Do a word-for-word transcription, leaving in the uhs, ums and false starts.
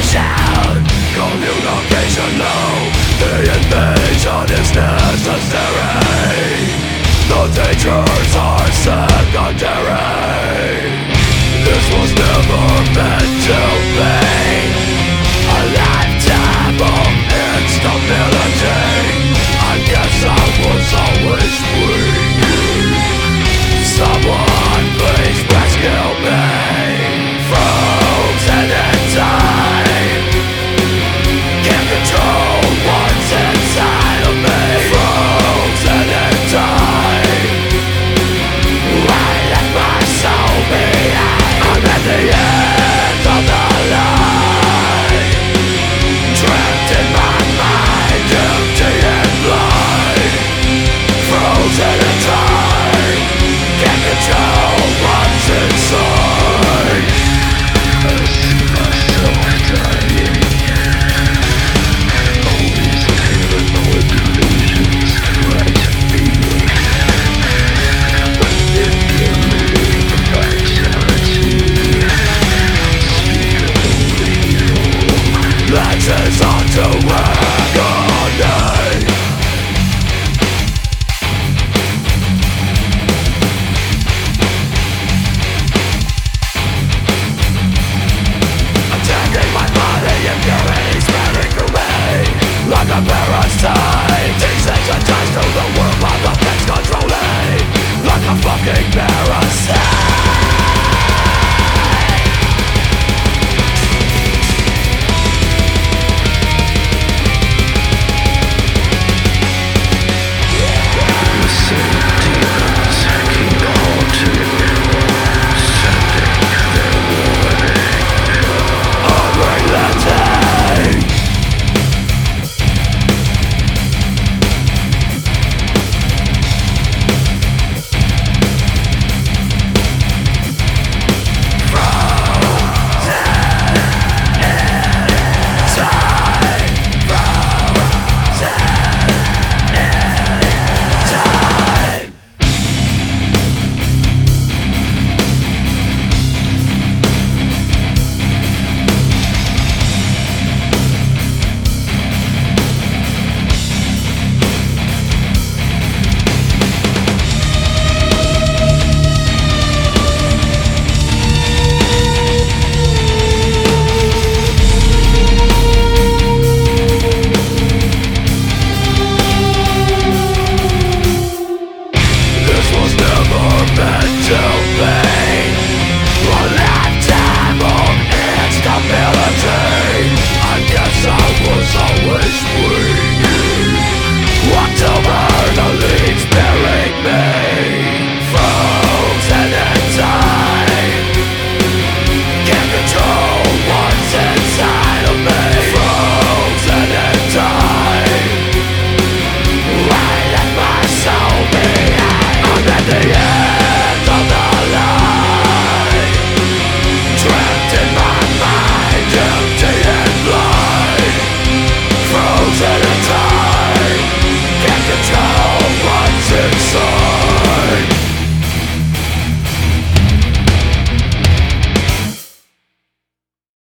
sound. Communication low, the invasion is necessary. The dangers are secondary. This was never meant to be a lifetime of instability. I guess I was always weak. Someone please rescue me. Frozen in time, can't control what's inside of me. Frozen in time, I let my soul behind. I'm at the end of the line, trapped in my mind, empty and blind. Frozen in time, can't control what's inside. I see myself dying. All these paranoid delusions try to be me, but in the living vitality, speak only latches onto agony. Attacking my body, impurity spreading through me like a parasite. Desensitized to the world while the things controlling, like a fucking parasite.